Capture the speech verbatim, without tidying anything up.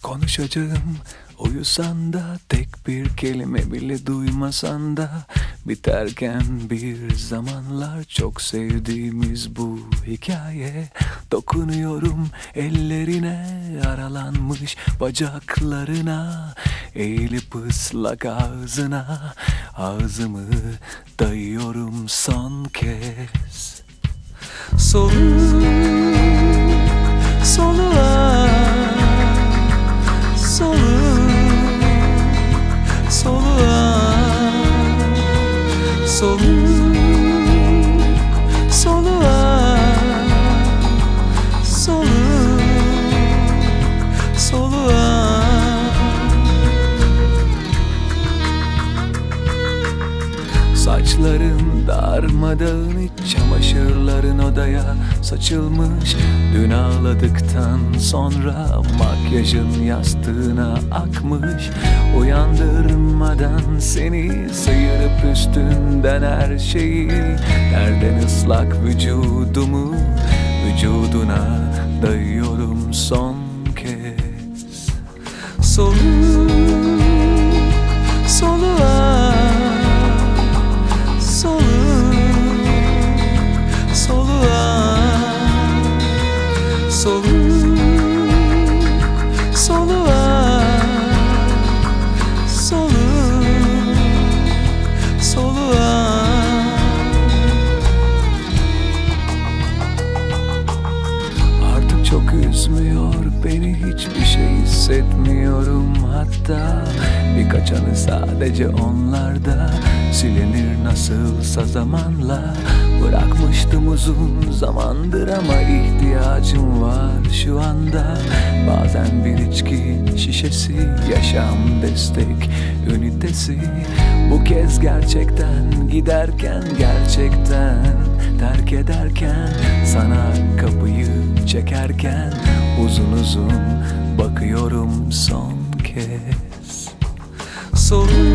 Konuşacağım uyusan da, tek bir kelime bile duymasan da, biterken bir zamanlar çok sevdiğimiz bu hikaye. Dokunuyorum ellerine, aralanmış bacaklarına, eğilip ıslak ağzına, ağzımı dayıyorum son kez. Soluk soluğa, soluk soluğa, soluk soluğa, soluk soluğa. Saçların darmadağın, iç çamaşırların odaya saçılmış. Dün ağladıktan sonra makyajın yastığına akmış. Uyandırmadan seni sıyırıp üstünden her şeyi, nereden ıslak vücudumu vücuduna dayıyorum son kez. Soluk soluğa, soluk soluğa, soluk soluğa, soluk soluğa. Artık çok üzmüyor beni, hiçbir şey hissetmiyorum hatta. Birkaç anı sadece onlarda silinir nasılsa zamanla. Bırakmıştım uzun zamandır ama ihtiyacım var şu anda. Bazen bir içki şişesi, yaşam destek ünitesi. Bu kez gerçekten giderken, gerçekten terk ederken, sana kapıyı çekerken uzun uzun bakıyorum son kez. Soluk